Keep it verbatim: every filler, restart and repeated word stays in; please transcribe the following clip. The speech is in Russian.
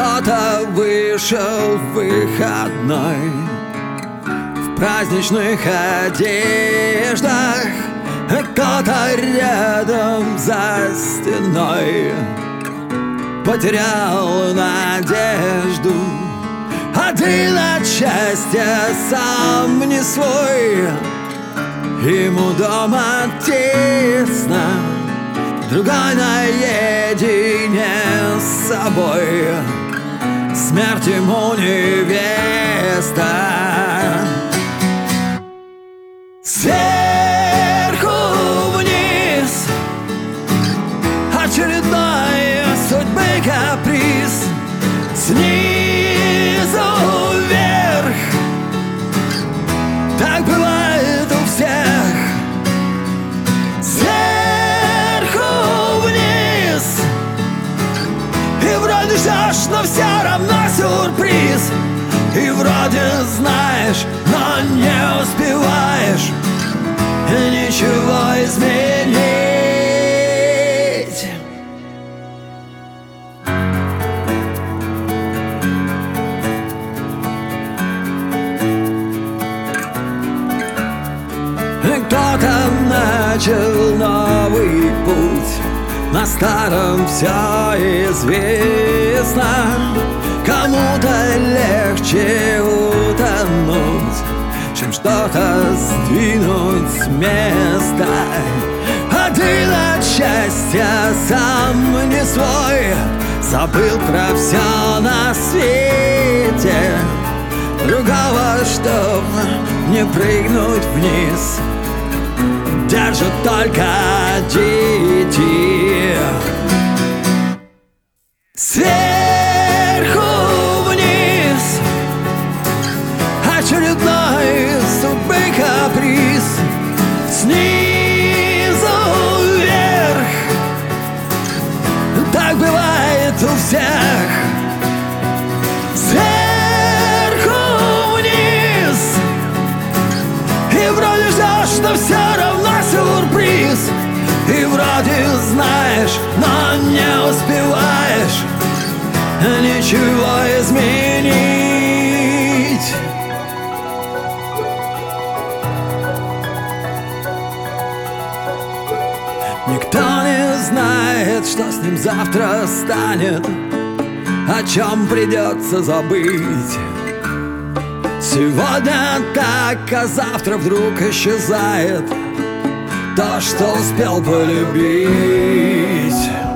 Кто-то вышел в выходной в праздничных одеждах, кто-то рядом за стеной потерял надежду. Один от счастья сам не свой, ему дома тесно, другой наедине с собой. Смерть ему невеста. Сверху вниз очередной судьбы каприз, снизу вверх. Так бывает у всех. Сверху вниз, и вроде ждешь, но все равно сюрприз. И вроде знаешь, но не успеваешь ничего изменить. Кто-то начал новый путь, на старом все известно. Кому-то легче утонуть, чем что-то сдвинуть с места. Один от счастья сам не свой, забыл про все на свете. Другого, чтоб не прыгнуть вниз, держат только дети. Сверху вниз очередной судьбы каприз, снизу вверх. Так бывает у всех. Сверху вниз, и вроде ждешь, но все равно сюрприз. И вроде знаешь, но не успеваешь ничего изменить. Никто не знает, что с ним завтра станет, о чем придется забыть. Сегодня так, а завтра вдруг исчезает то, что успел полюбить.